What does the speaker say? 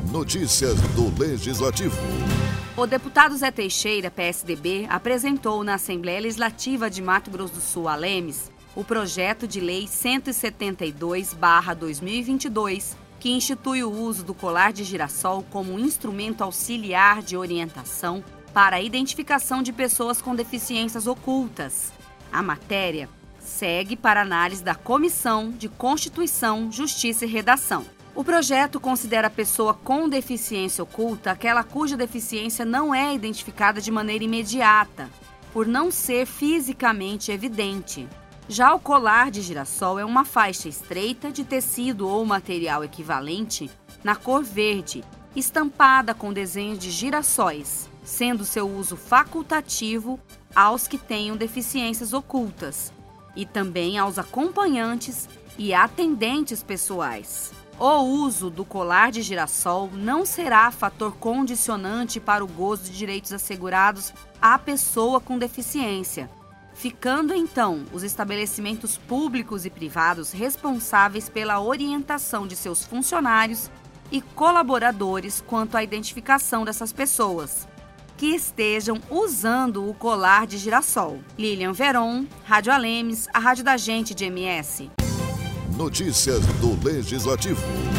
Notícias do Legislativo. O deputado Zé Teixeira, PSDB, apresentou na Assembleia Legislativa de Mato Grosso do Sul, Alemes, o projeto de lei 172/2022, que institui o uso do colar de girassol como um instrumento auxiliar de orientação para a identificação de pessoas com deficiências ocultas. A matéria segue para análise da Comissão de Constituição, Justiça e Redação. O projeto considera a pessoa com deficiência oculta aquela cuja deficiência não é identificada de maneira imediata, por não ser fisicamente evidente. Já o colar de girassol é uma faixa estreita de tecido ou material equivalente na cor verde, estampada com desenhos de girassóis, sendo seu uso facultativo aos que tenham deficiências ocultas e também aos acompanhantes e atendentes pessoais. O uso do colar de girassol não será fator condicionante para o gozo de direitos assegurados à pessoa com deficiência, ficando então os estabelecimentos públicos e privados responsáveis pela orientação de seus funcionários e colaboradores quanto à identificação dessas pessoas que estejam usando o colar de girassol. Lilian Veron, Rádio Alemes, a rádio da gente de MS. Notícias do Legislativo.